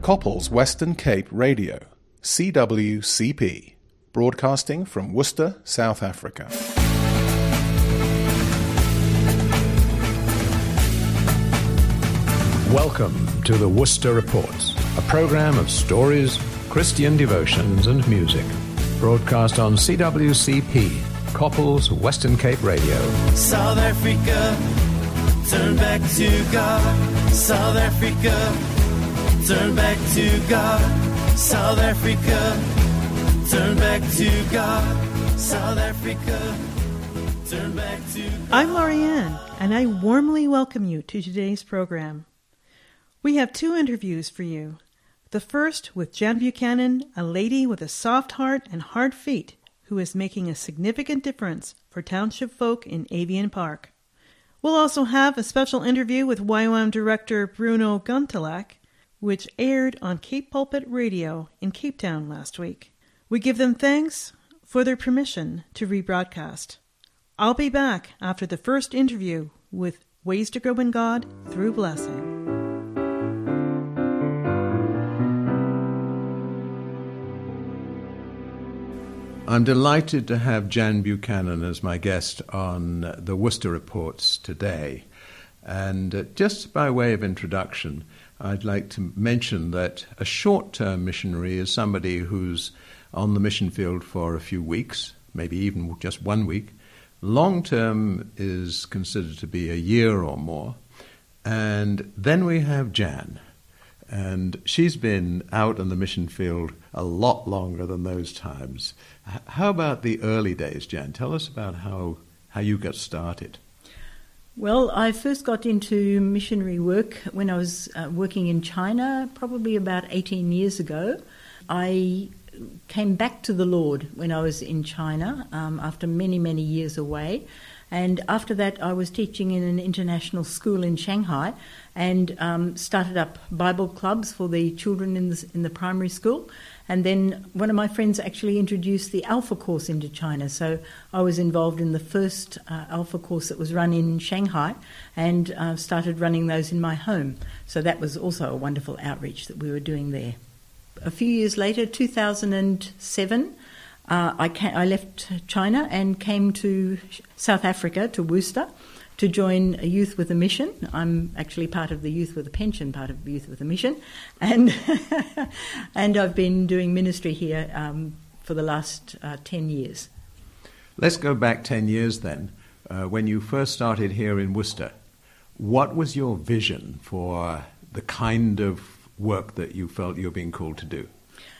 Couples Western Cape Radio, CWCP, broadcasting from Worcester, South Africa. Welcome to the Worcester Reports, a program of stories, Christian devotions and music, broadcast on CWCP, Couples Western Cape Radio. South Africa, turn back to God. South Africa, turn back to God. South Africa, turn back to God. South Africa, turn back to God. I'm Lorianne, and I warmly welcome you to today's program. We have two interviews for you. The first with Jan Buchanan, a lady with a soft heart and hard feet who is making a significant difference for township folk in Avian Park. We'll also have a special interview with YWAM director Bruno Guntelach, which aired on Cape Pulpit Radio in Cape Town last week. We give them thanks for their permission to rebroadcast. I'll be back after the first interview with Ways to Grow in God Through Blessing. I'm delighted to have Jan Buchanan as my guest on the Worcester Reports today. And just by way of introduction, I'd like to mention that a short-term missionary is somebody who's on the mission field for a few weeks, maybe even just 1 week. Long-term is considered to be a year or more. And then we have Jan. And she's been out in the mission field a lot longer than those times. How about the early days, Jan? Tell us about how you got started. Well, I first got into missionary work when I was working in China, probably about 18 years ago. I came back to the Lord when I was in China after many, many years away. And after that, I was teaching in an international school in Shanghai and started up Bible clubs for the children in the primary school. And then one of my friends actually introduced the Alpha course into China. So I was involved in the first Alpha course that was run in Shanghai and started running those in my home. So that was also a wonderful outreach that we were doing there. A few years later, 2007, I left China and came to South Africa, to Worcester, to join a Youth with a Mission. I'm actually part of the Youth with a Pension, part of Youth with a Mission. And and I've been doing ministry here for the last 10 years. Let's go back 10 years then. When you first started here in Worcester, what was your vision for the kind of work that you felt you were being called to do?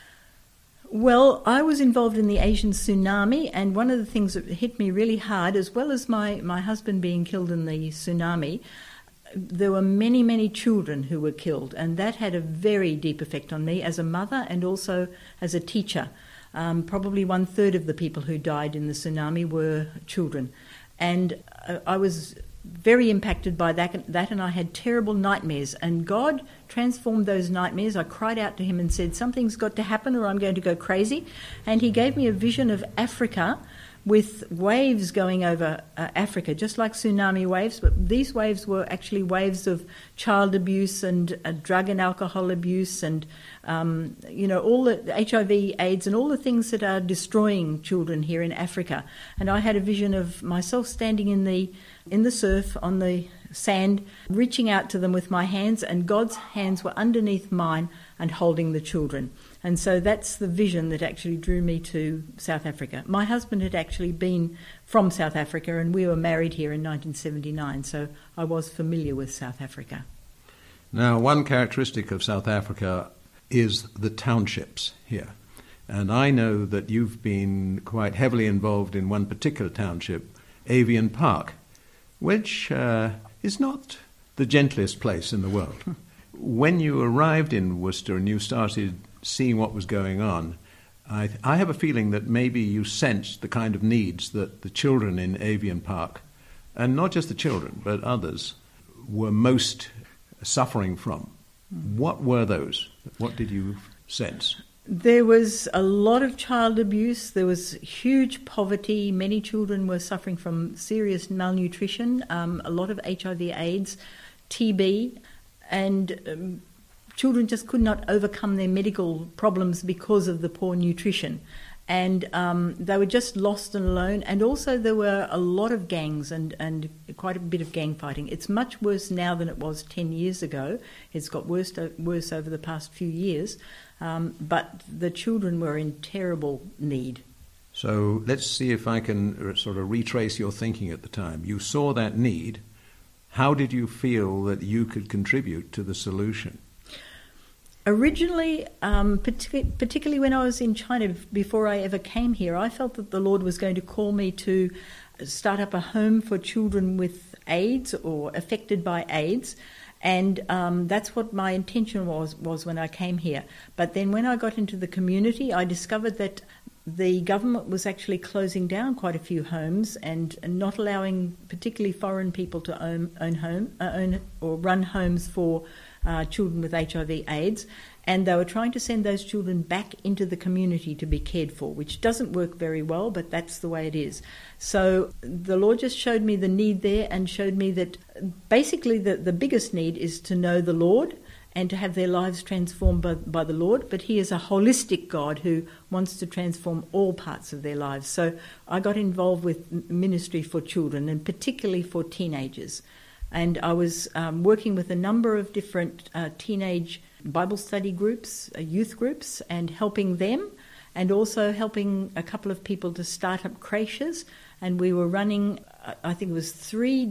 Well, I was involved in the Asian tsunami, and one of the things that hit me really hard, as well as my husband being killed in the tsunami, there were many, many children who were killed, and that had a very deep effect on me as a mother and also as a teacher. Probably 1/3 of the people who died in the tsunami were children. And I was very impacted by that, and I had terrible nightmares. And God transformed those nightmares. I cried out to him and said, something's got to happen or I'm going to go crazy. And he gave me a vision of Africa with waves going over Africa, just like tsunami waves. But these waves were actually waves of child abuse and drug and alcohol abuse and, all the HIV, AIDS and all the things that are destroying children here in Africa. And I had a vision of myself standing in the surf, on the sand, reaching out to them with my hands, and God's hands were underneath mine and holding the children. And so that's the vision that actually drew me to South Africa. My husband had actually been from South Africa, and we were married here in 1979, so I was familiar with South Africa. Now, one characteristic of South Africa is the townships here. And I know that you've been quite heavily involved in one particular township, Avian Park, which is not the gentlest place in the world. When you arrived in Worcester and you started seeing what was going on, I have a feeling that maybe you sensed the kind of needs that the children in Avian Park, and not just the children, but others, were most suffering from. What were those? What did you sense? There was a lot of child abuse. There was huge poverty. Many children were suffering from serious malnutrition, a lot of HIV, AIDS, TB, and children just could not overcome their medical problems because of the poor nutrition. And they were just lost and alone. And also there were a lot of gangs and quite a bit of gang fighting. It's much worse now than it was 10 years ago. It's got worse over the past few years. But the children were in terrible need. So let's see if I can sort of retrace your thinking at the time. You saw that need. How did you feel that you could contribute to the solution? Originally, particularly when I was in China, before I ever came here, I felt that the Lord was going to call me to start up a home for children with AIDS or affected by AIDS. And that's what my intention was when I came here. But then when I got into the community, I discovered that the government was actually closing down quite a few homes and not allowing particularly foreign people to own or run homes for children with HIV/AIDS. And they were trying to send those children back into the community to be cared for, which doesn't work very well, but that's the way it is. So the Lord just showed me the need there and showed me that basically the biggest need is to know the Lord and to have their lives transformed by the Lord. But He is a holistic God who wants to transform all parts of their lives. So I got involved with ministry for children and particularly for teenagers. And I was working with a number of different teenage Bible study groups, youth groups, and helping them, and also helping a couple of people to start up creches. And we were running, I think it was 5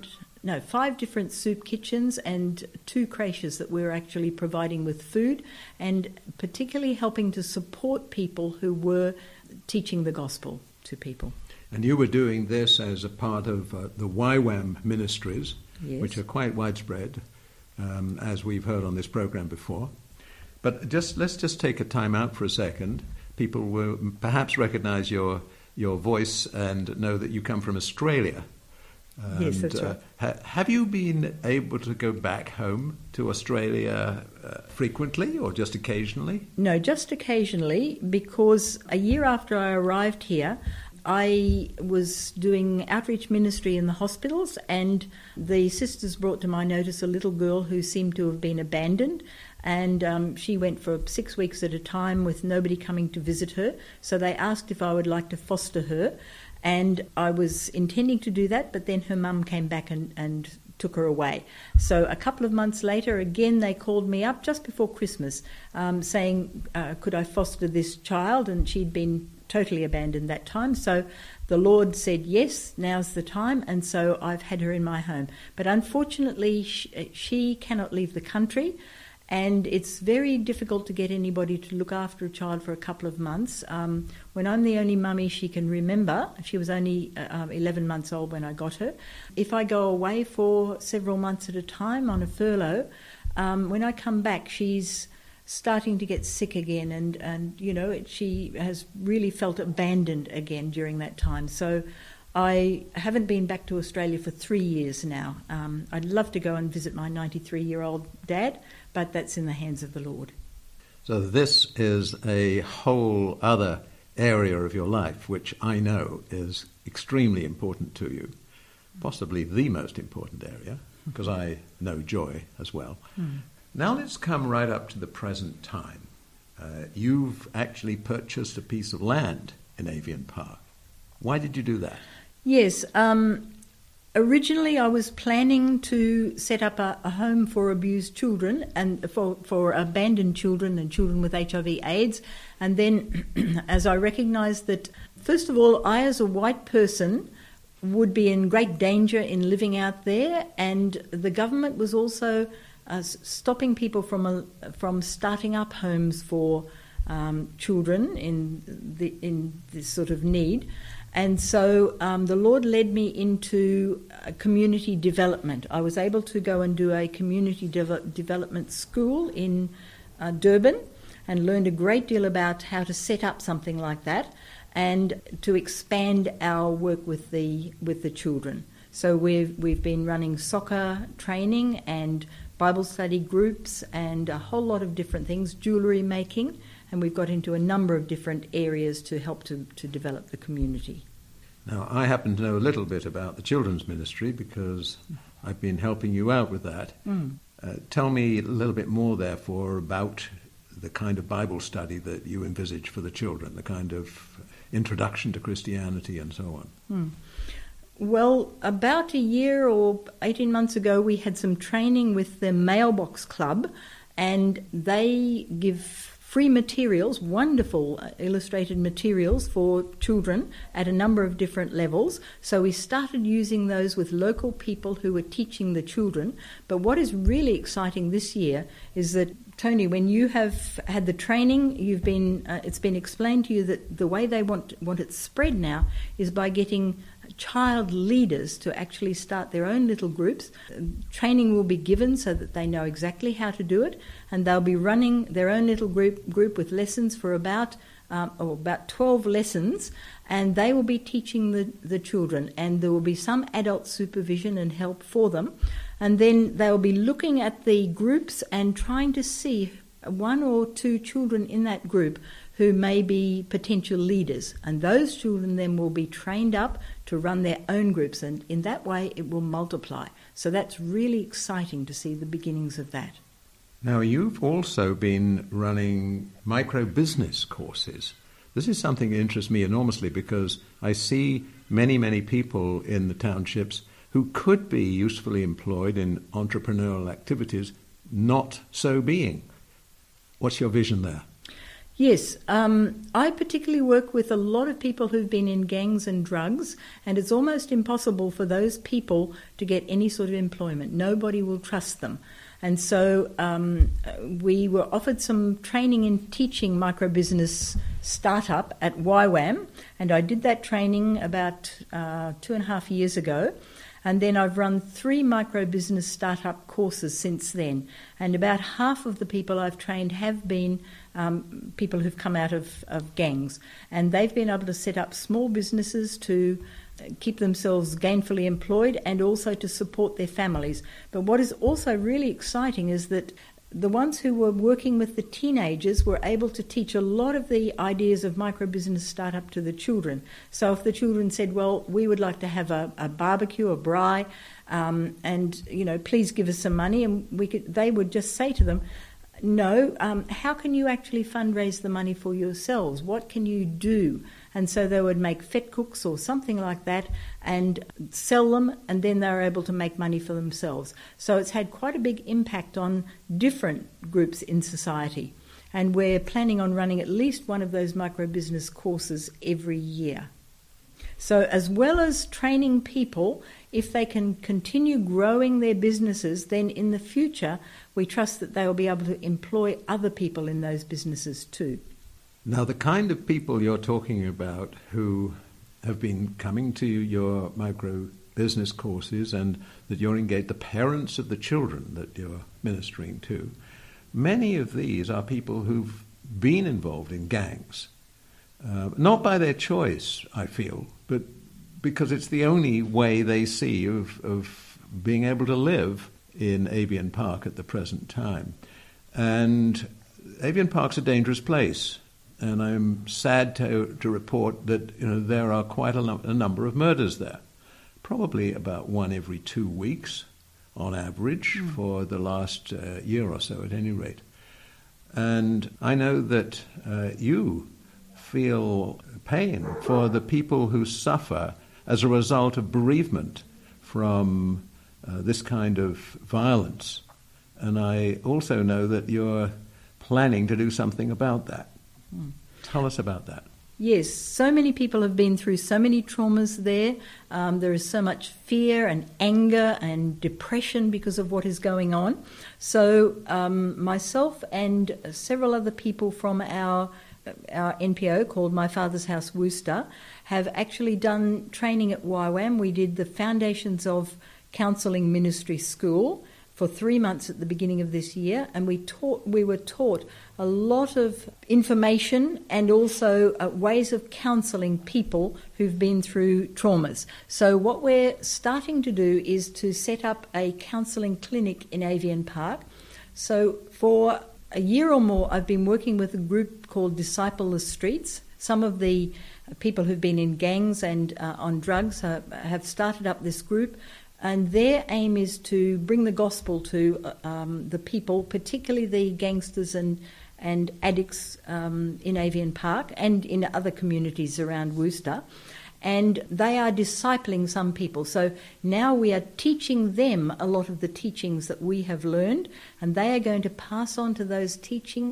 different soup kitchens and 2 creches that we were actually providing with food, and particularly helping to support people who were teaching the gospel to people. And you were doing this as a part of the YWAM ministries, Yes. which are quite widespread, as we've heard on this program before. But let's just take a time out for a second. People will perhaps recognize your voice and know that you come from Australia. Yes, that's right. Have you been able to go back home to Australia frequently or just occasionally? No, just occasionally, because a year after I arrived here, I was doing outreach ministry in the hospitals, and the sisters brought to my notice a little girl who seemed to have been abandoned, and she went for 6 weeks at a time with nobody coming to visit her. So they asked if I would like to foster her, and I was intending to do that, but then her mum came back and took her away. So a couple of months later, again, they called me up just before Christmas, saying, could I foster this child? And she'd been totally abandoned that time. So the Lord said, yes, now's the time. And so I've had her in my home. But unfortunately, she cannot leave the country. And it's very difficult to get anybody to look after a child for a couple of months. When I'm the only mummy she can remember, she was only 11 months old when I got her. If I go away for several months at a time on a furlough, when I come back, she's starting to get sick again, and she has really felt abandoned again during that time. So I haven't been back to Australia for 3 years now. I'd love to go and visit my 93-year-old dad, but that's in the hands of the Lord. So this is a whole other area of your life, which I know is extremely important to you, possibly the most important area, because I know Joy as well. Now let's come right up to the present time. You've actually purchased a piece of land in Avian Park. Why did you do that? Yes. Originally, I was planning to set up a home for abused children and for abandoned children and children with HIV/AIDS. And then as I recognised that, first of all, I as a white person would be in great danger in living out there, and the government was also stopping people from starting up homes for children in this sort of need. And so the Lord led me into community development. I was able to go and do a community development school in Durban and learned a great deal about how to set up something like that and to expand our work with the children. So we've been running soccer training and Bible study groups and a whole lot of different things, jewellery making, and we've got into a number of different areas to help to develop the community. Now, I happen to know a little bit about the children's ministry because I've been helping you out with that. Tell me a little bit more, therefore, about the kind of Bible study that you envisage for the children, the kind of introduction to Christianity and so on. Well, about a year or 18 months ago, we had some training with the Mailbox Club, and they give free materials, wonderful illustrated materials for children at a number of different levels. So we started using those with local people who were teaching the children. But what is really exciting this year is that, Tony, when you have had the training, it's been explained to you that the way they want it spread now is by getting child leaders to actually start their own little groups. Training will be given so that they know exactly how to do it, and they'll be running their own little group with lessons for about 12 lessons, and they will be teaching the children, and there will be some adult supervision and help for them. And then they will be looking at the groups and trying to see one or two children in that group who may be potential leaders. And those children then will be trained up to run their own groups. And in that way, it will multiply. So that's really exciting to see the beginnings of that. Now, you've also been running micro-business courses. This is something that interests me enormously because I see many, many people in the townships who could be usefully employed in entrepreneurial activities, not so being. What's your vision there? Yes, I particularly work with a lot of people who've been in gangs and drugs, and it's almost impossible for those people to get any sort of employment. Nobody will trust them. And so we were offered some training in teaching microbusiness startup at YWAM, and I did that training about 2.5 years ago. And then I've run 3 micro-business startup courses since then. And about half of the people I've trained have been people who've come out of gangs. And they've been able to set up small businesses to keep themselves gainfully employed and also to support their families. But what is also really exciting is that the ones who were working with the teenagers were able to teach a lot of the ideas of micro-business startup to the children. So if the children said, well, we would like to have a barbecue, a braai, and, please give us some money, and they would just say to them, no, how can you actually fundraise the money for yourselves? What can you do? And so they would make fet cooks or something like that and sell them, and then they were able to make money for themselves. So it's had quite a big impact on different groups in society. And we're planning on running at least one of those micro-business courses every year. So as well as training people, if they can continue growing their businesses, then in the future we trust that they will be able to employ other people in those businesses too. Now, the kind of people you're talking about who have been coming to your micro-business courses and that you're engaged, the parents of the children that you're ministering to, many of these are people who've been involved in gangs. Not by their choice, I feel, but because it's the only way they see of being able to live in Avian Park at the present time. And Avian Park's a dangerous place. And I'm sad to report that there are quite a number of murders there, probably about 1 every 2 weeks on average for the last year or so at any rate. And I know that you feel pain for the people who suffer as a result of bereavement from this kind of violence. And I also know that you're planning to do something about that. Tell us about that. Yes, so many people have been through so many traumas there. There is so much fear and anger and depression because of what is going on. So myself and several other people from our NPO called My Father's House Worcester have actually done training at YWAM. We did the Foundations of Counselling Ministry School for 3 months at the beginning of this year, and we were taught a lot of information and also ways of counselling people who've been through traumas. So what we're starting to do is to set up a counselling clinic in Avian Park. So for a year or more, I've been working with a group called Disciple the Streets. Some of the people who've been in gangs and on drugs have started up this group. And their aim is to bring the gospel to the people, particularly the gangsters and addicts in Avian Park and in other communities around Worcester. And they are discipling some people. So now we are teaching them a lot of the teachings that we have learned, and they are going to pass on those teachings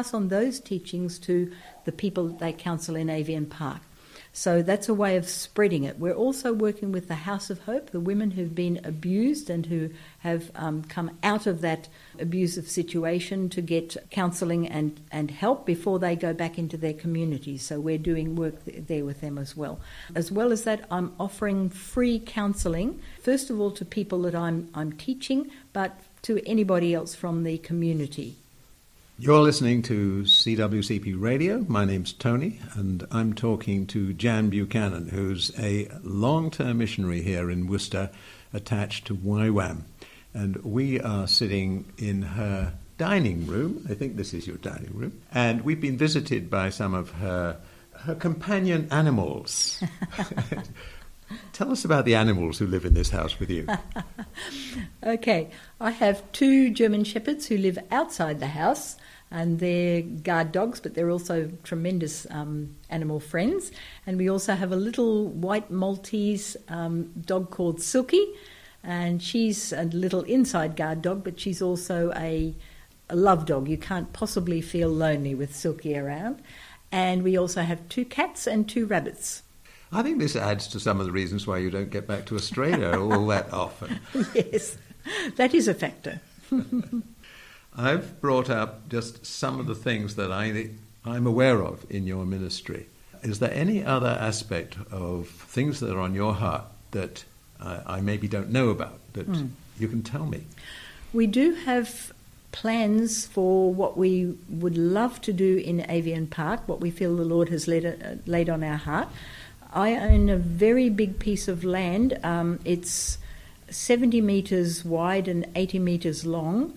to the people that they counsel in Avian Park. So that's a way of spreading it. We're also working with the House of Hope, the women who've been abused and who have come out of that abusive situation to get counselling and help before they go back into their communities. So we're doing work there with them as well. As well as that, I'm offering free counselling, first of all to people that I'm teaching, but to anybody else from the community. You're listening to CWCP Radio. My name's Tony, and I'm talking to Jan Buchanan, who's a long-term missionary here in Worcester, attached to YWAM. And we are sitting in her dining room. I think this is your dining room. And we've been visited by some of her companion animals. Tell us about the animals who live in this house with you. Okay, I have 2 German Shepherds who live outside the house, and they're guard dogs, but they're also tremendous animal friends. And we also have a little white Maltese dog called Silky, and she's a little inside guard dog, but she's also a love dog. You can't possibly feel lonely with Silky around. And we also have 2 cats and 2 rabbits. I think this adds to some of the reasons why you don't get back to Australia all that often. Yes, that is a factor. I've brought up just some of the things that I'm aware of in your ministry. Is there any other aspect of things that are on your heart that I maybe don't know about that you can tell me? We do have plans for what we would love to do in Avian Park, what we feel the Lord has laid on our heart. I own a very big piece of land. It's 70 metres wide and 80 metres long.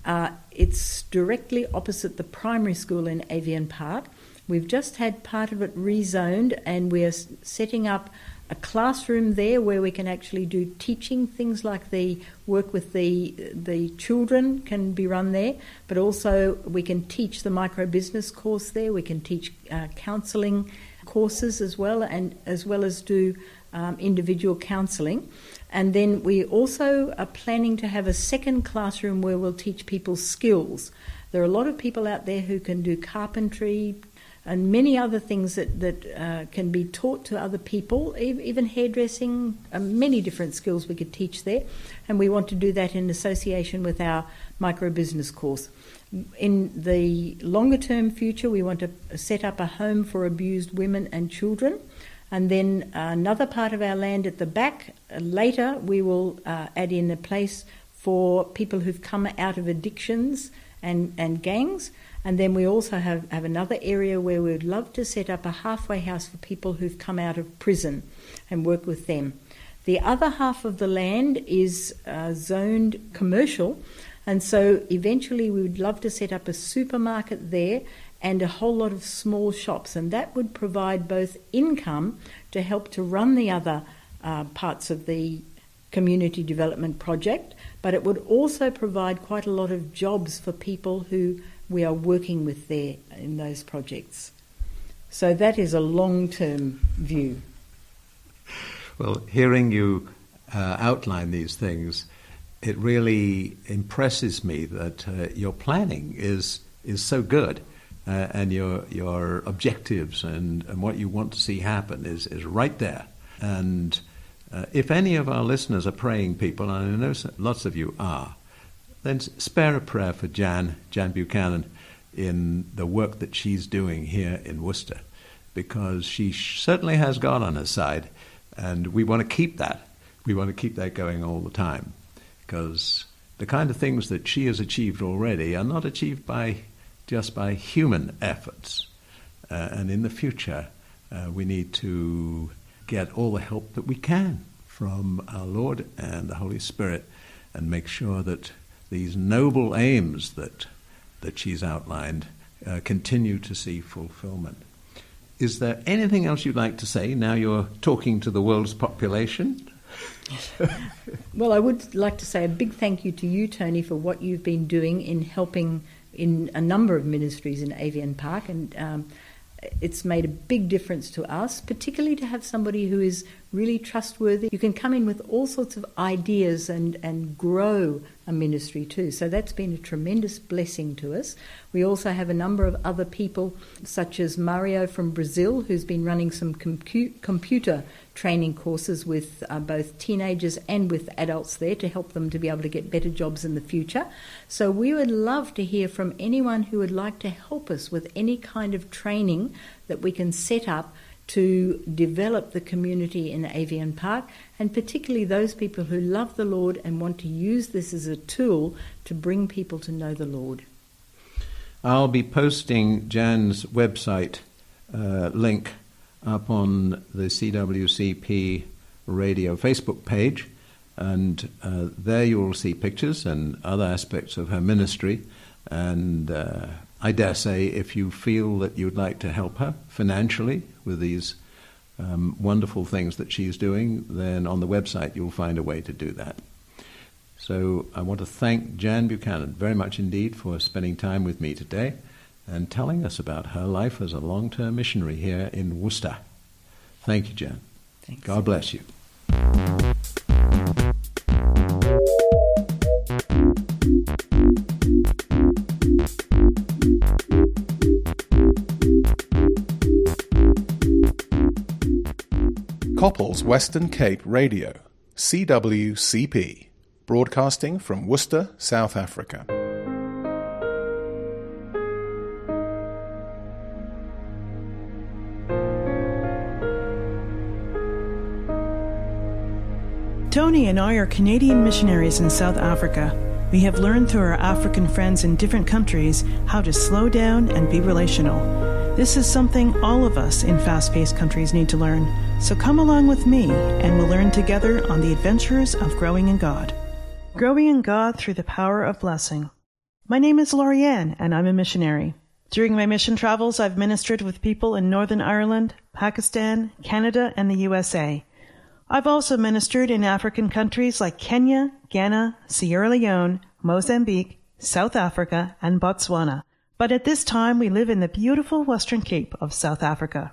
It's directly opposite the primary school in Avian Park. We've just had part of it rezoned, and we're setting up a classroom there where we can actually do teaching. Things like the work with the children can be run there, but also we can teach the micro-business course there. We can teach counselling courses as well as do individual counselling. And then we also are planning to have a second classroom where we'll teach people skills. There are a lot of people out there who can do carpentry and many other things that can be taught to other people, even hairdressing, many different skills we could teach there. And we want to do that in association with our micro-business course. In the longer-term future, we want to set up a home for abused women and children. And then another part of our land at the back, later we will add in a place for people who've come out of addictions and gangs. And then we also have another area where we would love to set up a halfway house for people who've come out of prison and work with them. The other half of the land is zoned commercial, and so eventually we would love to set up a supermarket there and a whole lot of small shops, and that would provide both income to help to run the other parts of the community development project, but it would also provide quite a lot of jobs for people who we are working with there in those projects. So that is a long-term view. Well, hearing you outline these things, it really impresses me that your planning is so good. And your objectives and what you want to see happen is right there. And if any of our listeners are praying people, and I know lots of you are, then spare a prayer for Jan Buchanan in the work that she's doing here in Worcester, because she certainly has God on her side, and we want to keep that. We want to keep that going all the time, because the kind of things that she has achieved already are not achieved just by human efforts. And in the future, we need to get all the help that we can from our Lord and the Holy Spirit and make sure that these noble aims that she's outlined continue to see fulfillment. Is there anything else you'd like to say now you're talking to the world's population? Well, I would like to say a big thank you to you, Tony, for what you've been doing in helping in a number of ministries in AVN Park, and it's made a big difference to us, particularly to have somebody who is really trustworthy. You can come in with all sorts of ideas and grow a ministry too. So that's been a tremendous blessing to us. We also have a number of other people, such as Mario from Brazil, who's been running some computer training courses with both teenagers and with adults there to help them to be able to get better jobs in the future. So we would love to hear from anyone who would like to help us with any kind of training that we can set up to develop the community in AVN Park, and particularly those people who love the Lord and want to use this as a tool to bring people to know the Lord. I'll be posting Jan's website link up on the CWCP radio Facebook page, and there you'll see pictures and other aspects of her ministry. And I dare say if you feel that you'd like to help her financially with these wonderful things that she's doing, then on the website you'll find a way to do that. So I want to thank Jan Buchanan very much indeed for spending time with me today and telling us about her life as a long-term missionary here in Worcester. Thank you, Jan. Thanks. God bless you. Couples Western Cape Radio, CWCP, broadcasting from Worcester, South Africa. Tony and I are Canadian missionaries in South Africa. We have learned through our African friends in different countries how to slow down and be relational. This is something all of us in fast-paced countries need to learn. So come along with me and we'll learn together on the adventures of growing in God. Growing in God through the power of blessing. My name is Lorianne and I'm a missionary. During my mission travels, I've ministered with people in Northern Ireland, Pakistan, Canada, and the USA. I've also ministered in African countries like Kenya, Ghana, Sierra Leone, Mozambique, South Africa, and Botswana. But at this time, we live in the beautiful Western Cape of South Africa.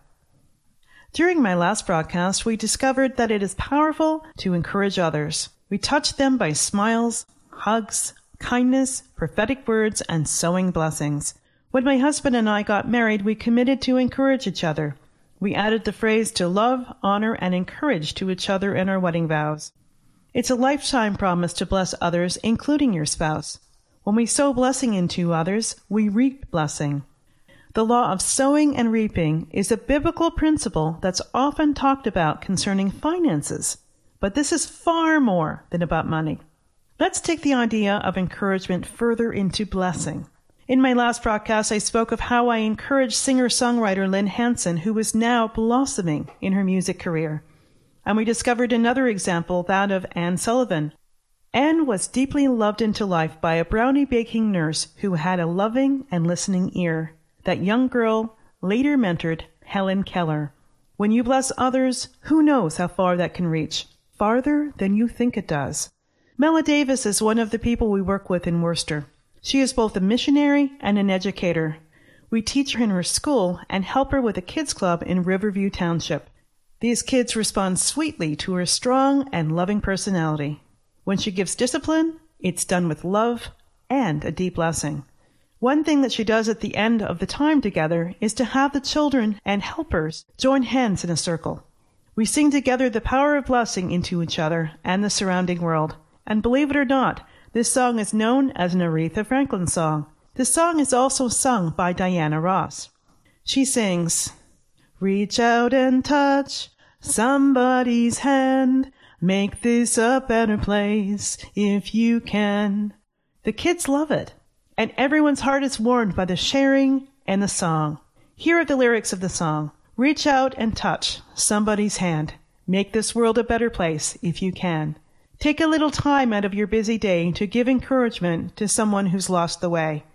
During my last broadcast, we discovered that it is powerful to encourage others. We touch them by smiles, hugs, kindness, prophetic words, and sowing blessings. When my husband and I got married, we committed to encourage each other. We added the phrase to love, honor, and encourage to each other in our wedding vows. It's a lifetime promise to bless others, including your spouse. When we sow blessing into others, we reap blessing. The law of sowing and reaping is a biblical principle that's often talked about concerning finances, but this is far more than about money. Let's take the idea of encouragement further into blessing. In my last broadcast, I spoke of how I encouraged singer-songwriter Lynn Hanson, who is now blossoming in her music career. And we discovered another example, that of Anne Sullivan. Anne was deeply loved into life by a brownie baking nurse who had a loving and listening ear. That young girl later mentored Helen Keller. When you bless others, who knows how far that can reach? Farther than you think it does. Mela Davis is one of the people we work with in Worcester. She is both a missionary and an educator. We teach her in her school and help her with a kids club in Riverview Township. These kids respond sweetly to her strong and loving personality. When she gives discipline, it's done with love and a deep blessing. One thing that she does at the end of the time together is to have the children and helpers join hands in a circle. We sing together the power of blessing into each other and the surrounding world. And believe it or not, this song is known as an Aretha Franklin song. This song is also sung by Diana Ross. She sings, "Reach out and touch somebody's hand. Make this a better place if you can." The kids love it, and everyone's heart is warmed by the sharing and the song. Here are the lyrics of the song. Reach out and touch somebody's hand. Make this world a better place if you can. Take a little time out of your busy day to give encouragement to someone who's lost the way.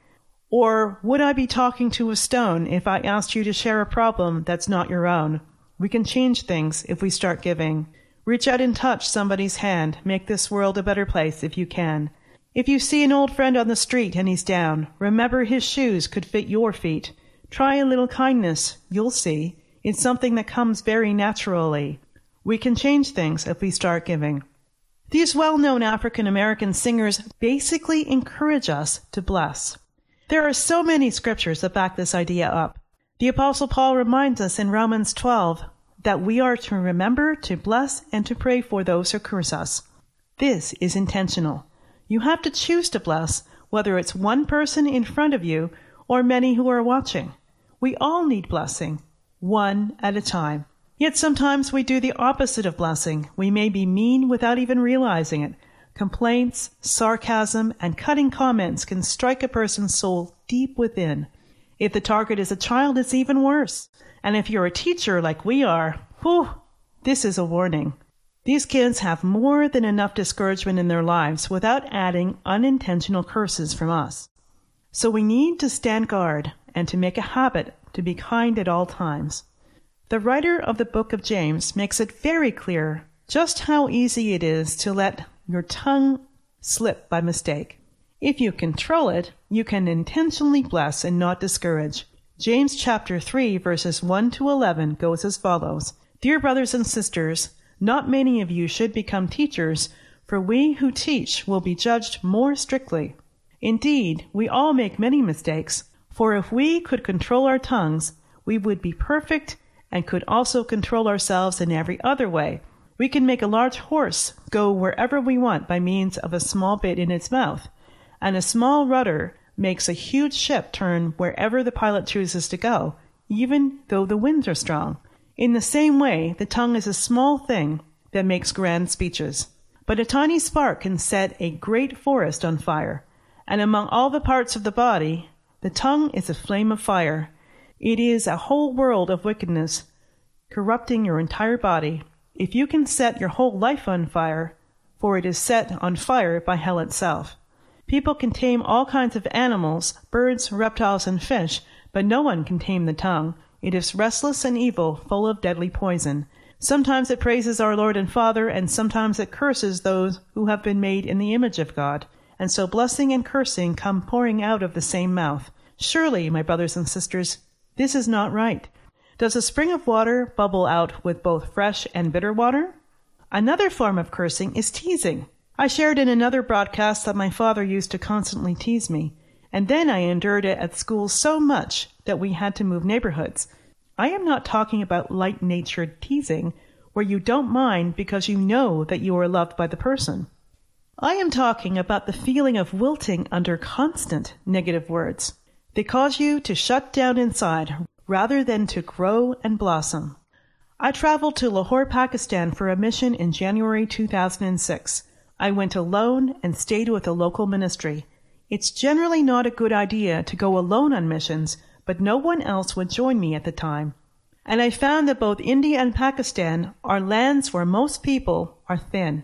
Or would I be talking to a stone if I asked you to share a problem that's not your own? We can change things if we start giving. Reach out and touch somebody's hand. Make this world a better place if you can. If you see an old friend on the street and he's down, remember his shoes could fit your feet. Try a little kindness. You'll see. It's something that comes very naturally. We can change things if we start giving. These well-known African-American singers basically encourage us to bless. There are so many scriptures that back this idea up. The Apostle Paul reminds us in Romans 12 that we are to remember to bless and to pray for those who curse us. This is intentional. You have to choose to bless, whether it's one person in front of you or many who are watching. We all need blessing, one at a time. Yet sometimes we do the opposite of blessing. We may be mean without even realizing it. Complaints, sarcasm, and cutting comments can strike a person's soul deep within. If the target is a child, it's even worse. And if you're a teacher like we are, this is a warning. These kids have more than enough discouragement in their lives without adding unintentional curses from us. So we need to stand guard and to make a habit to be kind at all times. The writer of the book of James makes it very clear just how easy it is to let your tongue slip by mistake. If you control it, you can intentionally bless and not discourage. James chapter 3 verses 1 to 11 goes as follows. Dear brothers and sisters, not many of you should become teachers, for we who teach will be judged more strictly. Indeed, we all make many mistakes, for if we could control our tongues, we would be perfect and could also control ourselves in every other way. We can make a large horse go wherever we want by means of a small bit in its mouth, and a small rudder makes a huge ship turn wherever the pilot chooses to go, even though the winds are strong. In the same way, the tongue is a small thing that makes grand speeches. But a tiny spark can set a great forest on fire, and among all the parts of the body, the tongue is a flame of fire. It is a whole world of wickedness, corrupting your entire body. If you can set your whole life on fire, for it is set on fire by hell itself. People can tame all kinds of animals, birds, reptiles, and fish, but no one can tame the tongue. It is restless and evil, full of deadly poison. Sometimes it praises our Lord and Father, and sometimes it curses those who have been made in the image of God. And so blessing and cursing come pouring out of the same mouth. Surely, my brothers and sisters, this is not right. Does a spring of water bubble out with both fresh and bitter water? Another form of cursing is teasing. I shared in another broadcast that my father used to constantly tease me, and then I endured it at school so much that we had to move neighborhoods. I am not talking about light-natured teasing, where you don't mind because you know that you are loved by the person. I am talking about the feeling of wilting under constant negative words. They cause you to shut down inside rather than to grow and blossom. I traveled to Lahore, Pakistan for a mission in January 2006. I went alone and stayed with a local ministry. It's generally not a good idea to go alone on missions, but no one else would join me at the time. And I found that both India and Pakistan are lands where most people are thin.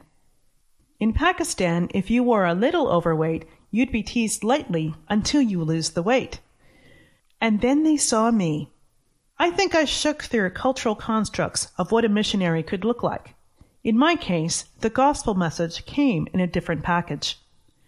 In Pakistan, if you were a little overweight, you'd be teased lightly until you lose the weight. And then they saw me. I think I shook their cultural constructs of what a missionary could look like. In my case, the gospel message came in a different package.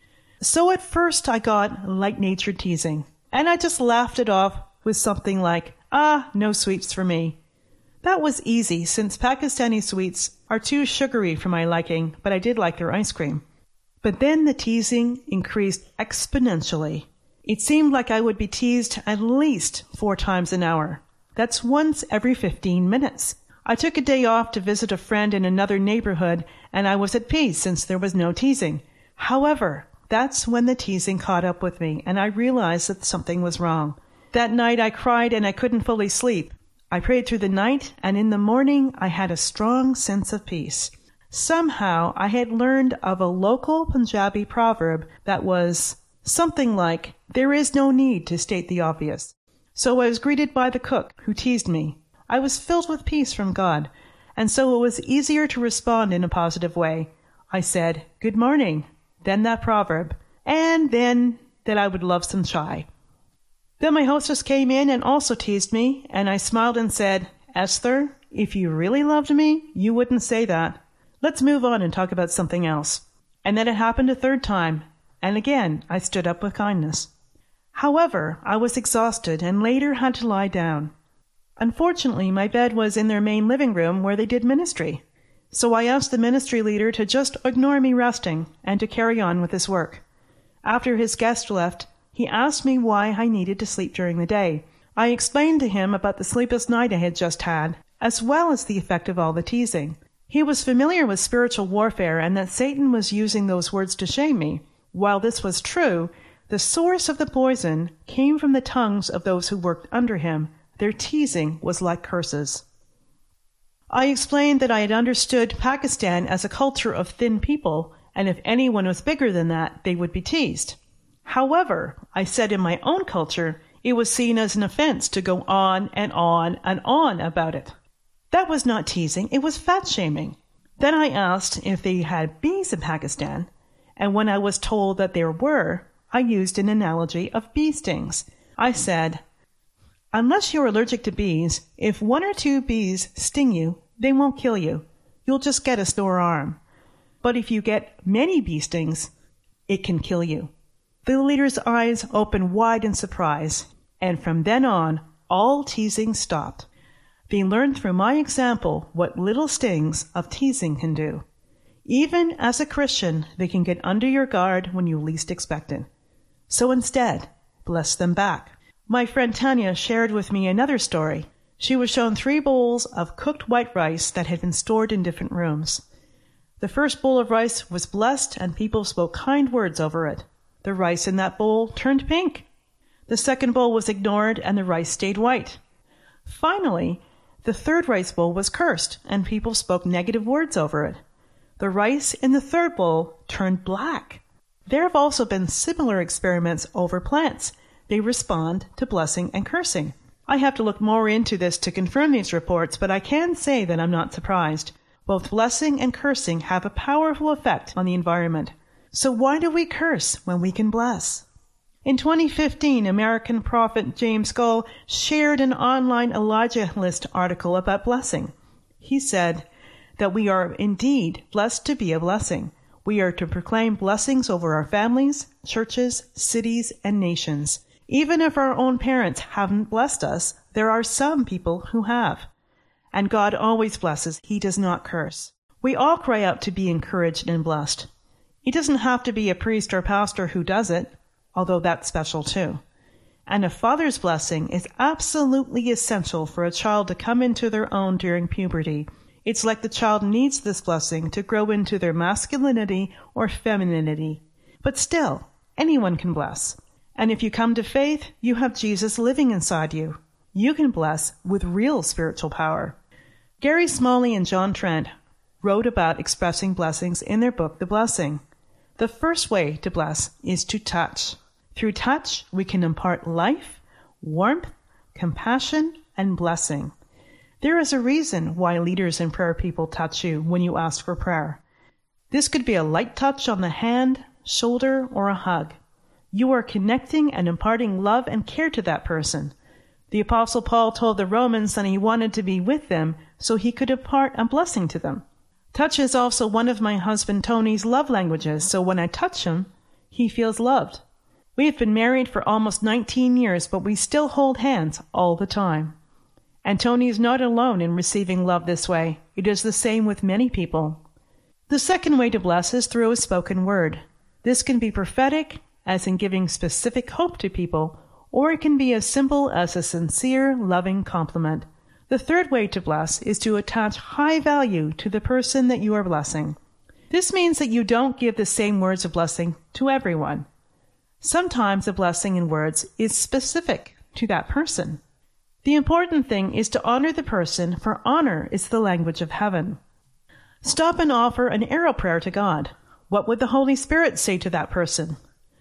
So at first I got light-natured teasing, and I just laughed it off with something like, no sweets for me. That was easy since Pakistani sweets are too sugary for my liking, but I did like their ice cream. But then the teasing increased exponentially. It seemed like I would be teased at least 4 times an hour. That's once every 15 minutes. I took a day off to visit a friend in another neighborhood, and I was at peace since there was no teasing. However, that's when the teasing caught up with me, and I realized that something was wrong. That night I cried and I couldn't fully sleep. I prayed through the night, and in the morning I had a strong sense of peace. Somehow I had learned of a local Punjabi proverb that was something like, "There is no need to state the obvious." So I was greeted by the cook, who teased me. I was filled with peace from God, and so it was easier to respond in a positive way. I said, "Good morning," then that proverb, and then that I would love some chai. Then my hostess came in and also teased me, and I smiled and said, "Esther, if you really loved me, you wouldn't say that." Let's move on and talk about something else. And then it happened a third time, and again I stood up with kindness. However, I was exhausted and later had to lie down. Unfortunately, my bed was in their main living room where they did ministry. So I asked the ministry leader to just ignore me resting and to carry on with his work. After his guest left, he asked me why I needed to sleep during the day. I explained to him about the sleepless night I had just had, as well as the effect of all the teasing. He was familiar with spiritual warfare and that Satan was using those words to shame me. While this was true, the source of the poison came from the tongues of those who worked under him. Their teasing was like curses. I explained that I had understood Pakistan as a culture of thin people, and if anyone was bigger than that, they would be teased. However, I said in my own culture, it was seen as an offense to go on and on and on about it. That was not teasing, it was fat-shaming. Then I asked if they had bees in Pakistan, and when I was told that there were, I used an analogy of bee stings. I said, unless you're allergic to bees, if 1 or 2 bees sting you, they won't kill you. You'll just get a sore arm. But if you get many bee stings, it can kill you. The leader's eyes opened wide in surprise, and from then on, all teasing stopped. They learned through my example what little stings of teasing can do. Even as a Christian, they can get under your guard when you least expect it. So instead, bless them back. My friend Tanya shared with me another story. She was shown 3 bowls of cooked white rice that had been stored in different rooms. The first bowl of rice was blessed and people spoke kind words over it. The rice in that bowl turned pink. The second bowl was ignored and the rice stayed white. Finally, the third rice bowl was cursed and people spoke negative words over it. The rice in the third bowl turned black. There have also been similar experiments over plants. They respond to blessing and cursing. I have to look more into this to confirm these reports, but I can say that I'm not surprised. Both blessing and cursing have a powerful effect on the environment. So why do we curse when we can bless? In 2015, American prophet James Gull shared an online Elijah List article about blessing. He said that we are indeed blessed to be a blessing. We are to proclaim blessings over our families, churches, cities, and nations. Even if our own parents haven't blessed us, there are some people who have. And God always blesses. He does not curse. We all cry out to be encouraged and blessed. It doesn't have to be a priest or pastor who does it, although that's special too. And a father's blessing is absolutely essential for a child to come into their own during puberty. It's like the child needs this blessing to grow into their masculinity or femininity. But still, anyone can bless. And if you come to faith, you have Jesus living inside you. You can bless with real spiritual power. Gary Smalley and John Trent wrote about expressing blessings in their book, The Blessing. The first way to bless is to touch. Through touch, we can impart life, warmth, compassion, and blessing. There is a reason why leaders and prayer people touch you when you ask for prayer. This could be a light touch on the hand, shoulder, or a hug. You are connecting and imparting love and care to that person. The Apostle Paul told the Romans that he wanted to be with them so he could impart a blessing to them. Touch is also one of my husband Tony's love languages, so when I touch him, he feels loved. We have been married for almost 19 years, but we still hold hands all the time. And Tony is not alone in receiving love this way. It is the same with many people. The second way to bless is through a spoken word. This can be prophetic, as in giving specific hope to people, or it can be as simple as a sincere, loving compliment. The third way to bless is to attach high value to the person that you are blessing. This means that you don't give the same words of blessing to everyone. Sometimes a blessing in words is specific to that person. The important thing is to honor the person, for honor is the language of heaven. Stop and offer an arrow prayer to God. What would the Holy Spirit say to that person?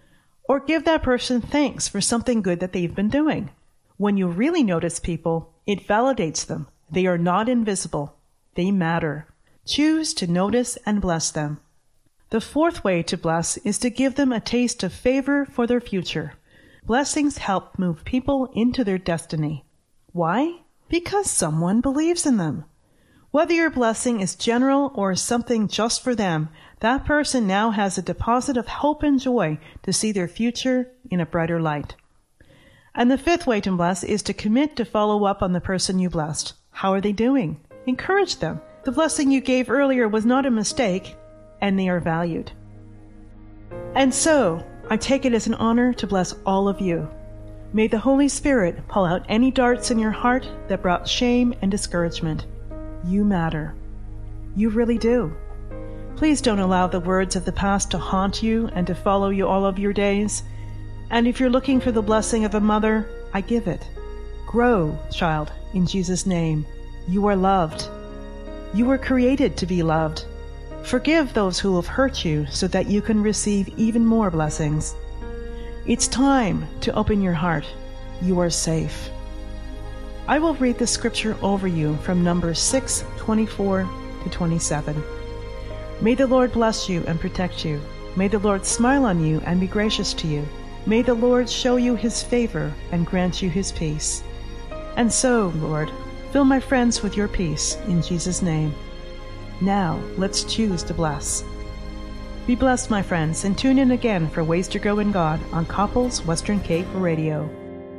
Or give that person thanks for something good that they've been doing. When you really notice people, it validates them. They are not invisible. They matter. Choose to notice and bless them. The fourth way to bless is to give them a taste of favor for their future. Blessings help move people into their destiny. Why? Because someone believes in them. Whether your blessing is general or something just for them, that person now has a deposit of hope and joy to see their future in a brighter light. And the fifth way to bless is to commit to follow up on the person you blessed. How are they doing? Encourage them. The blessing you gave earlier was not a mistake, and they are valued. And so, I take it as an honor to bless all of you. May the Holy Spirit pull out any darts in your heart that brought shame and discouragement. You matter. You really do. Please don't allow the words of the past to haunt you and to follow you all of your days. And if you're looking for the blessing of a mother, I give it. Grow, child, in Jesus' name. You are loved. You were created to be loved. Forgive those who have hurt you so that you can receive even more blessings. It's time to open your heart. You are safe. I will read the scripture over you from Numbers 6:24-27. May the Lord bless you and protect you. May the Lord smile on you and be gracious to you. May the Lord show you his favor and grant you his peace. And so, Lord, fill my friends with your peace, in Jesus' name. Now, let's choose to bless. Be blessed, my friends, and tune in again for Ways to Grow in God on Coppell's Western Cape Radio.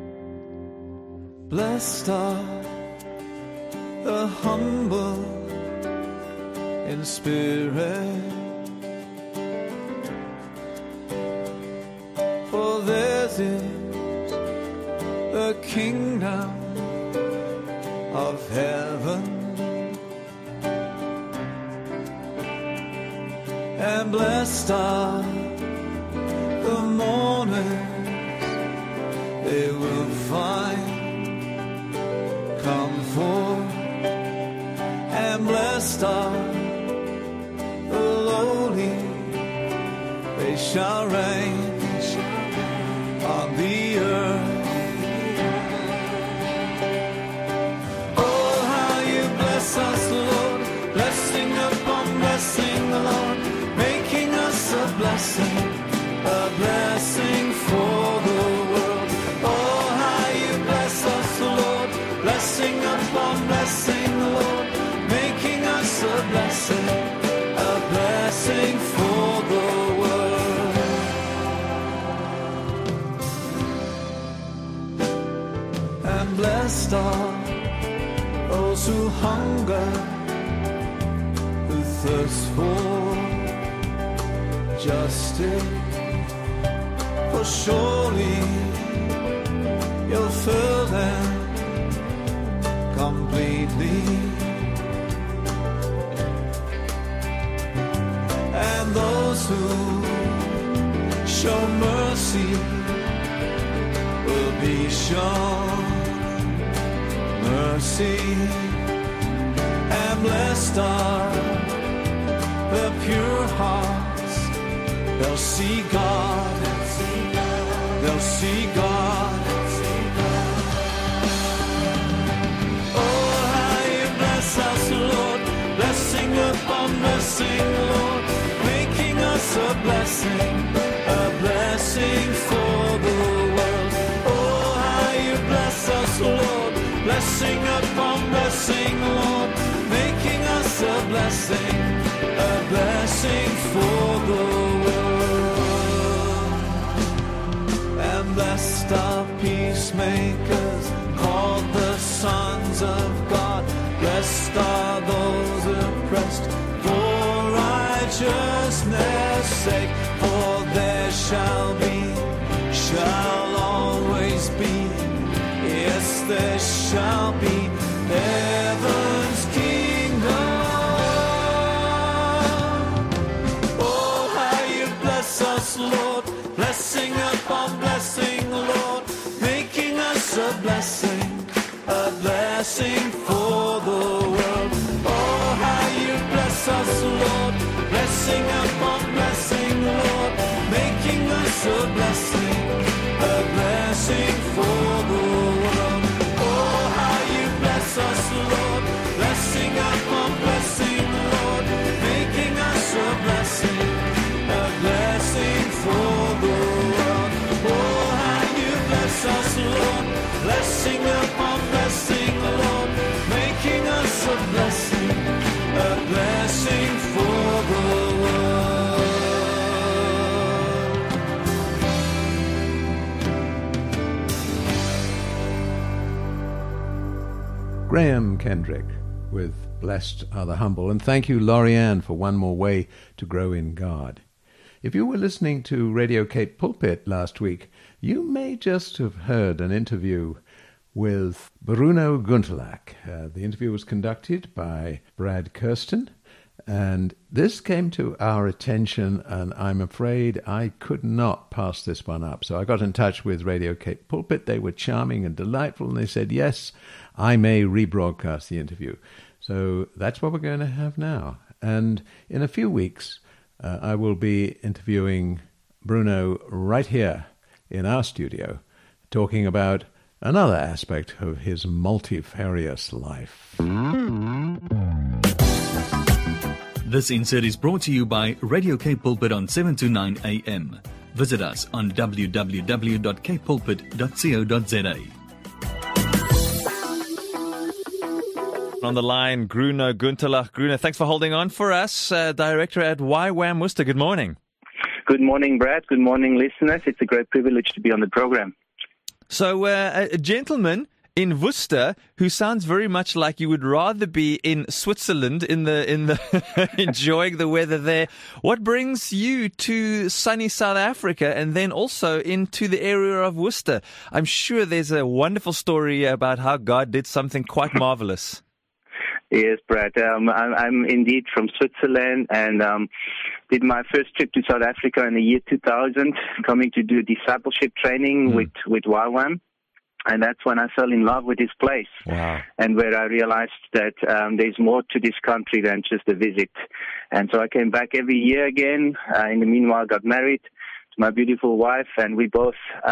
Blessed are the humble in spirit, for theirs is the kingdom of heaven. And blessed are the mourners, they will find comfort. And blessed are the lowly, they shall reign on the earth. Oh, how you bless us, Lord, blessing upon blessing, the Lord, making us a blessing for the world. Oh, how you bless us, Lord, blessing upon blessing, the Lord, making us a blessing for the world. And blessed are those who hunger, who thirst for justice, for surely you'll fill them completely. And those who show mercy will be shown mercy. And blessed are the pure hearts, they'll see God, they'll see God. Oh, how you bless us, Lord, blessing upon blessing, Lord, making us a blessing for the world. Oh, how you bless us, Lord, blessing upon blessing, Lord, making us a blessing for the world. And blessed are peacemakers, called the sons of God. Blessed are those oppressed for righteousness' sake, for there shall always be, yes, there shall be heaven's kingdom. Oh, how you bless us, Lord, blessing upon blessing, Lord, making us a blessing for the world. Oh, how you bless us, Lord, blessing upon blessing, Lord, making us a blessing for the world. Oh, how you bless us, Lord, blessing upon blessing, Lord, making us a blessing for the world. Oh, how you bless us, Lord, blessing upon blessing, Lord, making us a blessing Graham Kendrick with Blessed Are the Humble. And thank you, Lorianne, for One More Way to Grow in God. If you were listening to Radio Cape Pulpit last week, you may just have heard an interview with Bruno Gunterlach. The interview was conducted by Brad Kirsten, and this came to our attention, and I'm afraid I could not pass this one up. So I got in touch with Radio Cape Pulpit. They were charming and delightful, and they said, yes, I may rebroadcast the interview. So that's what we're going to have now. And in a few weeks, I will be interviewing Bruno right here in our studio, talking about another aspect of his multifarious life. This insert is brought to you by Radio Cape Pulpit on 7 to 9 a.m. Visit us on www.capepulpit.co.za. On the line, Bruno Gunterlach. Bruno, thanks for holding on for us. Director at YWAM Worcester. Good morning. Good morning, Brad. Good morning, listeners. It's a great privilege to be on the program. So, a gentleman in Worcester who sounds very much like you would rather be in Switzerland in the enjoying the weather there. What brings you to sunny South Africa and then also into the area of Worcester? I'm sure there's a wonderful story about how God did something quite marvelous. Yes, Brad. I'm indeed from Switzerland and did my first trip to South Africa in the year 2000, coming to do discipleship training with YWAM. And that's when I fell in love with this place. Wow. And where I realized that there's more to this country than just a visit. And so I came back every year again. In the meanwhile, got married to my beautiful wife, and we both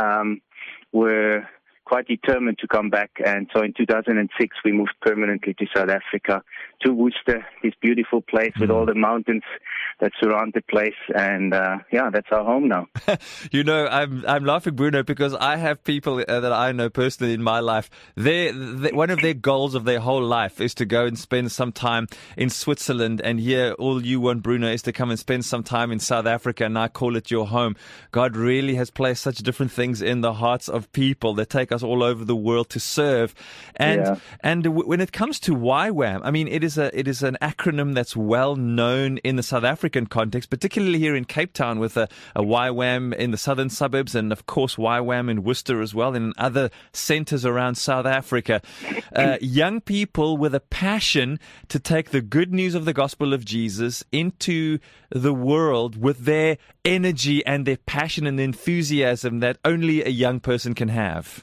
were quite determined to come back. And so in 2006, we moved permanently to South Africa, to Worcester, this beautiful place with all the mountains that surround the place. And that's our home now. You know, I'm laughing, Bruno, because I have people that I know personally in my life. One of their goals of their whole life is to go and spend some time in Switzerland. And here, all you want, Bruno, is to come and spend some time in South Africa, and I call it your home. God really has placed such different things in the hearts of people that take us all over the world to serve. And when it comes to YWAM, I mean, it is an acronym that's well known in the South African context, particularly here in Cape Town with a YWAM in the southern suburbs, and of course YWAM in Worcester as well, and in other centers around South Africa. Young people with a passion to take the good news of the gospel of Jesus into the world with their energy and their passion and enthusiasm that only a young person can have.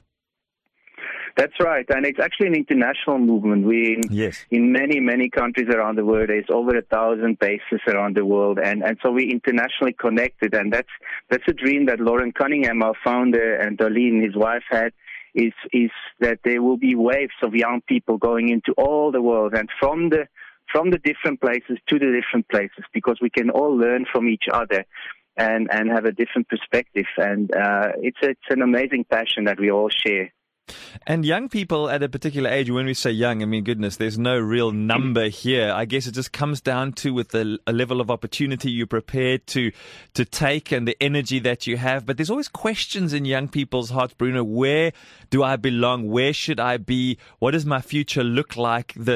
That's right, and it's actually an international movement. In many, many countries around the world. There's over 1,000 bases around the world, and so we're internationally connected, and that's a dream that Lauren Cunningham, our founder, and Darlene, his wife, had, is that there will be waves of young people going into all the world, and from the different places to the different places, because we can all learn from each other and have a different perspective, and it's an amazing passion that we all share. And young people at a particular age, when we say young, I mean, goodness, there's no real number here. I guess it just comes down to with a level of opportunity you're prepared to take and the energy that you have. But there's always questions in young people's hearts, Bruno. Where do I belong? Where should I be? What does my future look like? The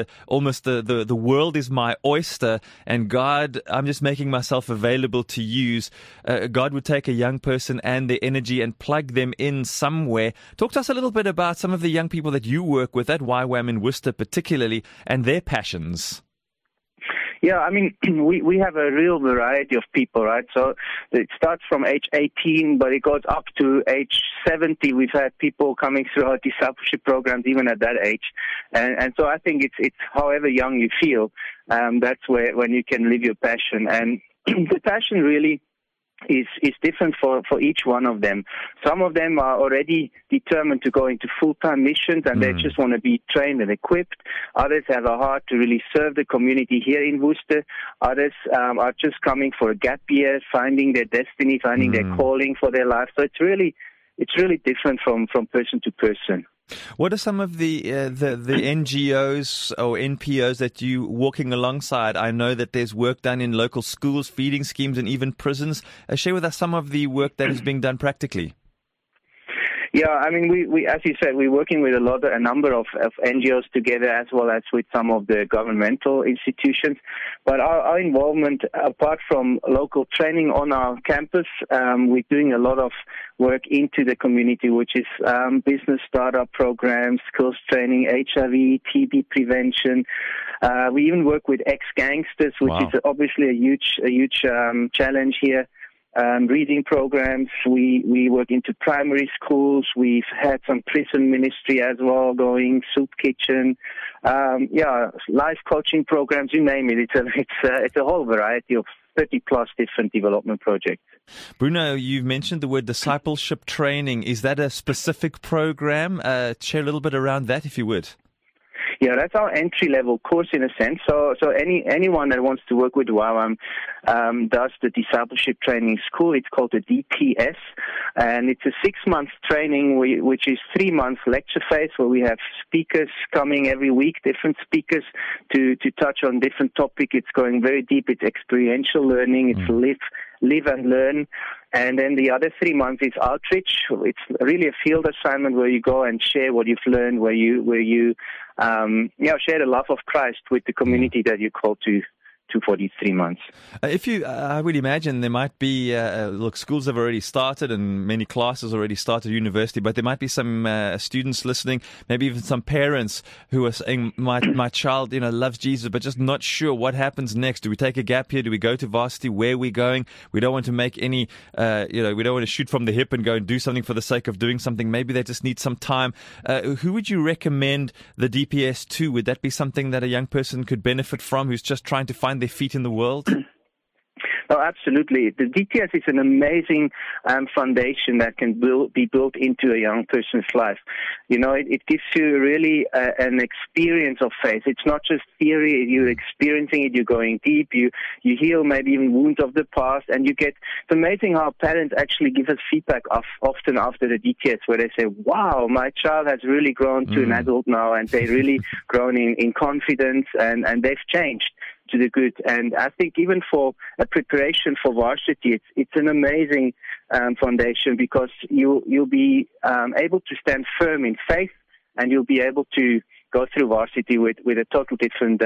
world is my oyster, and God, I'm just making myself available to use. God would take a young person and their energy and plug them in somewhere. Talk to us a little bit about some of the young people that you work with at YWAM in Worcester particularly, and their passions. Yeah, I mean, we have a real variety of people, right? So it starts from age 18, but it goes up to age 70. We've had people coming through our discipleship programs even at that age. And so I think it's however young you feel, that's when you can live your passion. And the passion really is different for each one of them. Some of them are already determined to go into full-time missions, and they just want to be trained and equipped. Others have a heart to really serve the community here in Worcester. Others are just coming for a gap year, finding their destiny, finding their calling for their life. So it's really different from person to person. What are some of the NGOs or NPOs that you walking alongside? I know that there's work done in local schools, feeding schemes, and even prisons. Share with us some of the work that is being done practically. Yeah, I mean, we as you said, we're working with a number of NGOs together, as well as with some of the governmental institutions. But our involvement, apart from local training on our campus, we're doing a lot of work into the community, which is business startup programs, skills training, HIV, TB prevention. We even work with ex-gangsters, which is obviously a huge challenge here. Reading programs. We work into primary schools. We've had some prison ministry as well going, soup kitchen. Life coaching programs. You name it. It's a whole variety of 30 plus different development projects. Bruno, you've mentioned the word discipleship training. Is that a specific program? Share a little bit around that, if you would. Yeah, that's our entry-level course in a sense. So anyone that wants to work with WOWAM does the discipleship training school. It's called the DTS, and it's a 6-month training, which is 3 months lecture phase, where we have speakers coming every week, different speakers to touch on different topics. It's going very deep. It's experiential learning. It's live and learn. And then the other 3 months is outreach. It's really a field assignment where you go and share what you've learned, where you share the love of Christ with the community that you're called to for these 3 months. I would imagine there might be, schools have already started and many classes already started at university, but there might be some students listening, maybe even some parents who are saying, my child, loves Jesus, but just not sure what happens next. Do we take a gap here? Do we go to varsity? Where are we going? We don't want to make any, we don't want to shoot from the hip and go and do something for the sake of doing something. Maybe they just need some time. Who would you recommend the DPS to? Would that be something that a young person could benefit from who's just trying to find their feet in the world? Oh, absolutely. The DTS is an amazing foundation that can be built into a young person's life. It gives you really an experience of faith. It's not just theory. You're experiencing it. You're going deep. You heal maybe even wounds of the past, and it's amazing how parents actually give us feedback often after the DTS, where they say, wow, my child has really grown to an adult now, and they've really grown in confidence, and they've changed to the good. And I think even for a preparation for varsity, it's an amazing foundation, because you'll be able to stand firm in faith, and you'll be able to go through varsity with a total different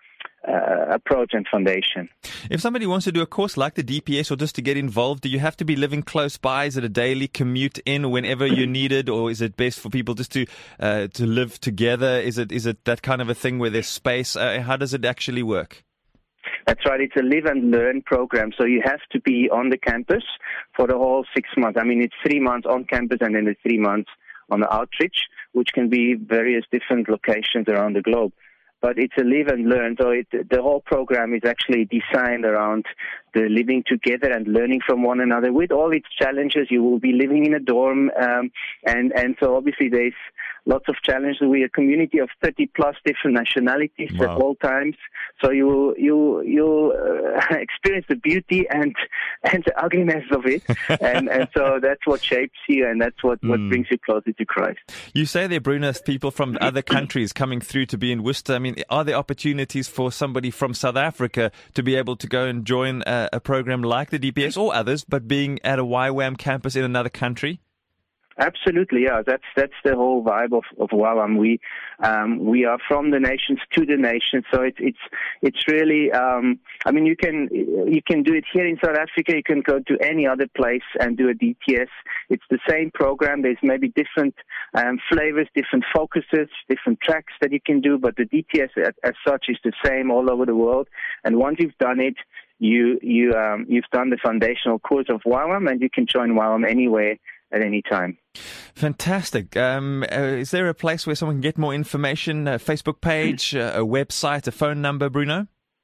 approach and foundation. If somebody wants to do a course like the DPS or just to get involved, do you have to be living close by? Is it a daily commute in whenever you're needed, or is it best for people just to live together? Is it that kind of a thing where there's space? How does it actually work? That's right. It's a live and learn program. So you have to be on the campus for the whole 6 months. I mean, it's 3 months on campus and then the 3 months on the outreach, which can be various different locations around the globe. But it's a live and learn. So the whole program is actually designed around the living together and learning from one another with all its challenges. You will be living in a dorm, and so obviously there's lots of challenges. We're a community of 30 plus different nationalities at all times. So you'll experience the beauty and the ugliness of it, and so that's what shapes you, and that's what brings you closer to Christ. You say there, Bruno, people from other countries coming through to be in Worcester. I mean, are there opportunities for somebody from South Africa to be able to go and join a program like the DPS or others, but being at a YWAM campus in another country? Absolutely, yeah. That's the whole vibe of WOWAM. We are from the nations to the nations, so it's really. I mean, you can do it here in South Africa. You can go to any other place and do a DTS. It's the same program. There's maybe different flavors, different focuses, different tracks that you can do, but the DTS as such is the same all over the world. And once you've done it, you've done the foundational course of WOWAM, and you can join WOWAM anywhere at any time. Fantastic. Is there a place where someone can get more information? A Facebook page, a website, a phone number, Bruno?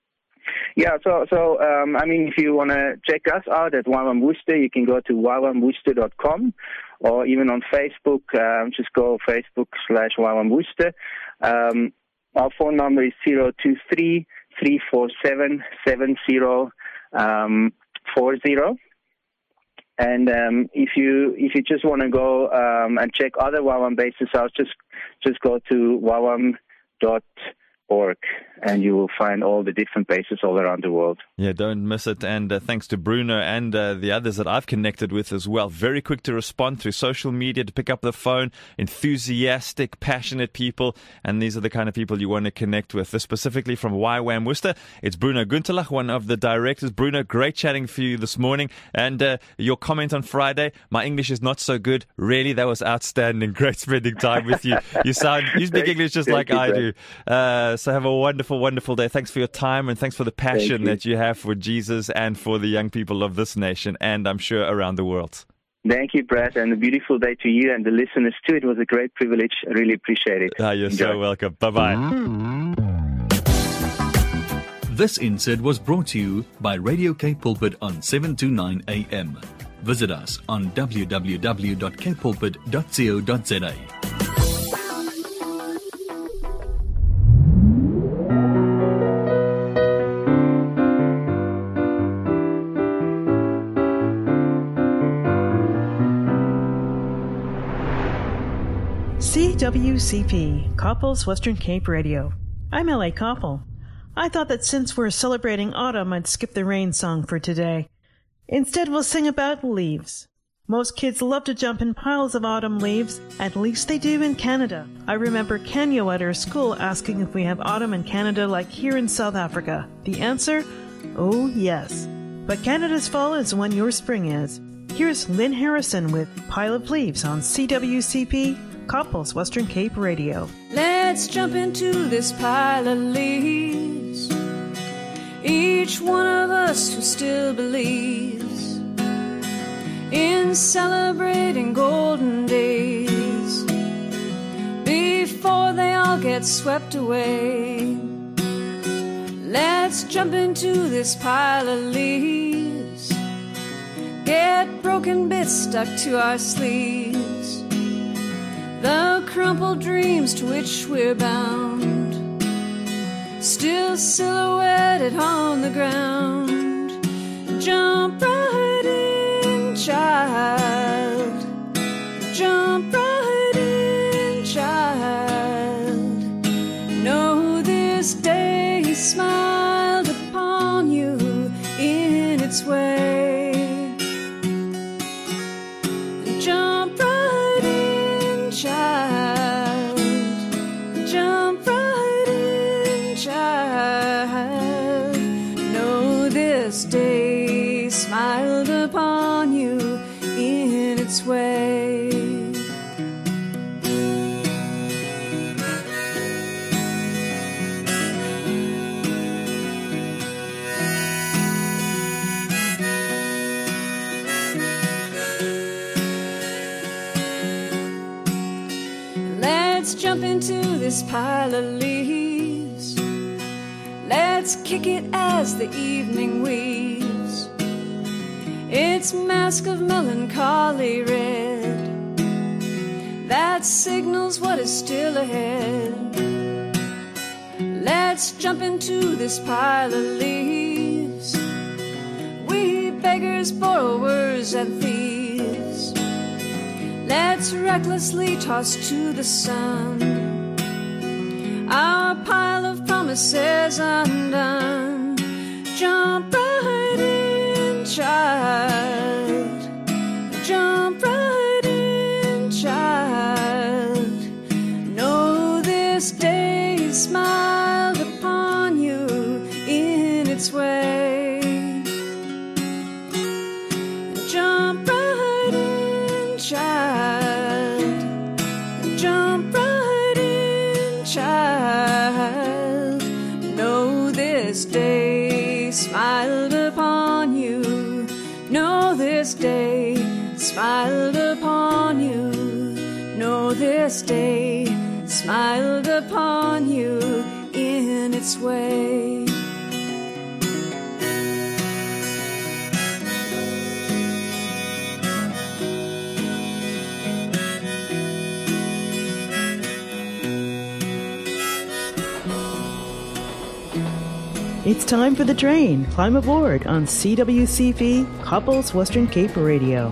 Yeah, so I mean, if you want to check us out at WOWAM Worcester, you can go to wowamworcester.com, or even on Facebook, just go Facebook/WOWAM Worcester. Our phone number is 023-347-7040. And if you just want to go and check other WOWAM bases out, just go to wowam.org. and you will find all the different bases all around the world. Yeah, don't miss it. And thanks to Bruno and the others that I've connected with as well. Very quick to respond through social media, to pick up the phone. Enthusiastic, passionate people. And these are the kind of people you want to connect with. This specifically from YWAM Worcester. It's Bruno Gunterlach, one of the directors. Bruno, great chatting for you this morning. And your comment on Friday, my English is not so good. Really, that was outstanding. Great spending time with you. You speak English just like I do. So have a wonderful, wonderful day. Thanks for your time and thanks for the passion that you have for Jesus and for the young people of this nation and I'm sure around the world. Thank you, Brad, and a beautiful day to you and the listeners too. It was a great privilege. I really appreciate it. You're so welcome. Bye-bye. This insert was brought to you by Radio Cape Pulpit on 729 AM. Visit us on www.capepulpit.co.za. CWCP, Koppel's Western Cape Radio. I'm L.A. Koppel. I thought that since we're celebrating autumn, I'd skip the rain song for today. Instead, we'll sing about leaves. Most kids love to jump in piles of autumn leaves. At least they do in Canada. I remember Kenyo at our school asking if we have autumn in Canada like here in South Africa. The answer? Oh, yes. But Canada's fall is when your spring is. Here's Lynn Harrison with Pile of Leaves on CWCP, Koppel's Western Cape Radio. Let's jump into this pile of leaves. Each one of us who still believes in celebrating golden days before they all get swept away. Let's jump into this pile of leaves. Get broken bits stuck to our sleeves. The crumpled dreams to which we're bound, still silhouetted on the ground. Jump right in, child. Jump right in, child. Know this day smiled upon you in its way. Jump right in, child. Jump right in, child. Know this day smiled upon you in its way. Let's jump into this pile of leaves. Let's kick it as the evening weaves its mask of melancholy red that signals what is still ahead. Let's jump into this pile of leaves. We beggars, borrowers, and thieves, let's recklessly toss to the sun our pile of promises undone. Jump right in, child. Jump right in, child. Know this day smiled upon you in its way. Jump right in, child. Jump right in, child. Know this day smiled upon you. Know this day smiled upon you. Know this day smiled upon you in its way. It's time for the train. Climb aboard on CWCP, Koppel's Western Cape Radio.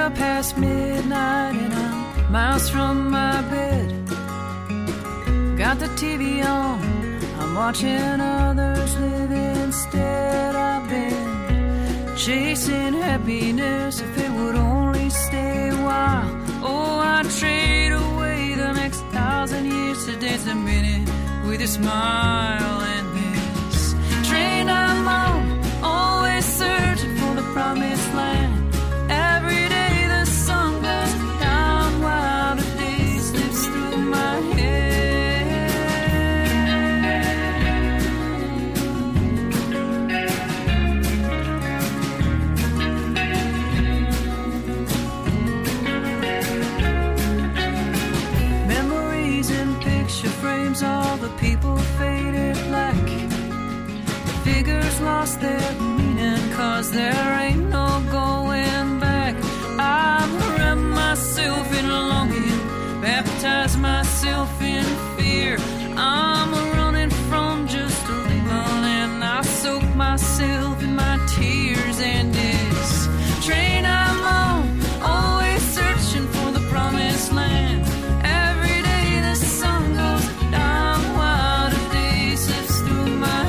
well past midnight and I'm miles from my bed. Got the TV on, I'm watching others live instead. I've been chasing happiness if it would only stay a while. Oh, I'd trade away the next 1,000 years to dance a minute with a smile. And this train I'm on, always searching for the promised land. Every day the sun goes down while the day slips through my head. Memories in picture frames, all the people faded black. The figures lost their meaning, 'cause there ain't no going back. I've wrapped myself in longing, baptized myself in fear. I'm running from just a label, and I soak myself in my tears. And this train I'm on, always searching for the promised land. Every day the sun goes down while the day slips through my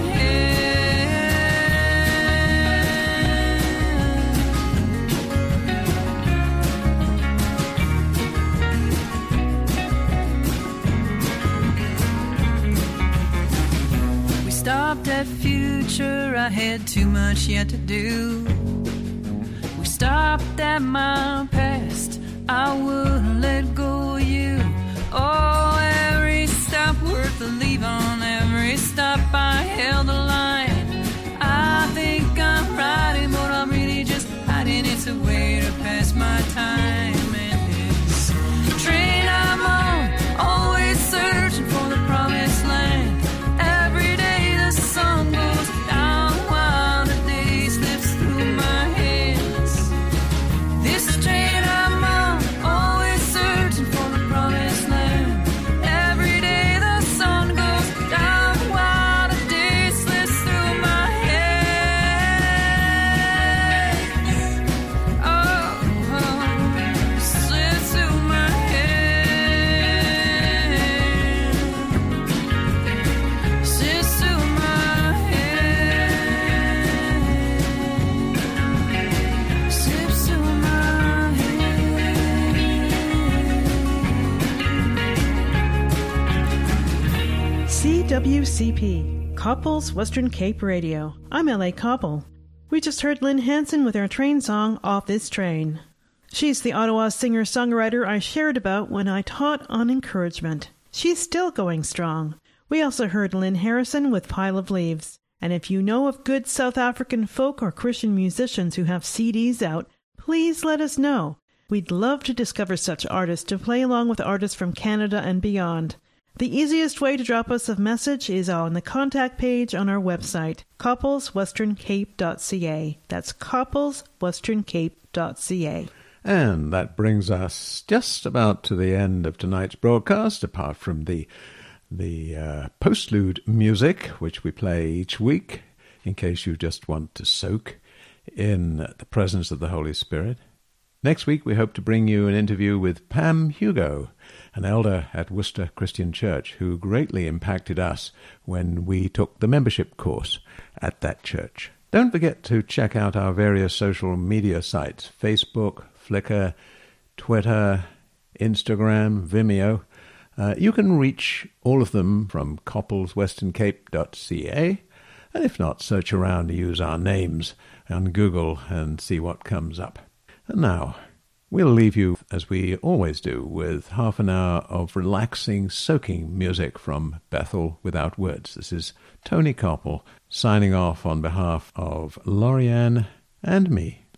We stopped at future, I had too much yet to do. We stopped at my past, I wouldn't let go of you. Oh, every stop worth the leave on, every stop I held the line. I think I'm riding, but I'm really just hiding. It's a way to pass my time. And this train I'm on, always searching for the promised land. Every day the sun goes down while the day slips through my hands. This train I'm on, always searching for the promised land. Every day the sun goes down while the day slips through my hands. Oh, slips through my hands. Slips through my hands. Slips through my CWCP, Copples Western Cape Radio. I'm L.A. Copple. We just heard Lynn Hanson with her train song, Off This Train. She's the Ottawa singer-songwriter I shared about when I taught on encouragement. She's still going strong. We also heard Lynn Harrison with Pile of Leaves. And if you know of good South African folk or Christian musicians who have CDs out, please let us know. We'd love to discover such artists to play along with artists from Canada and beyond. The easiest way to drop us a message is on the contact page on our website, coppleswesterncape.ca. That's coppleswesterncape.ca. And that brings us just about to the end of tonight's broadcast, apart from the postlude music, which we play each week, in case you just want to soak in the presence of the Holy Spirit. Next week, we hope to bring you an interview with Pam Hugo, an elder at Worcester Christian Church, who greatly impacted us when we took the membership course at that church. Don't forget to check out our various social media sites, Facebook, Flickr, Twitter, Instagram, Vimeo. You can reach all of them from coppleswesterncape.ca, and if not, search around and use our names on Google and see what comes up. And now, we'll leave you, as we always do, with half an hour of relaxing, soaking music from Bethel Without Words. This is Tony Copple signing off on behalf of Lorianne and me.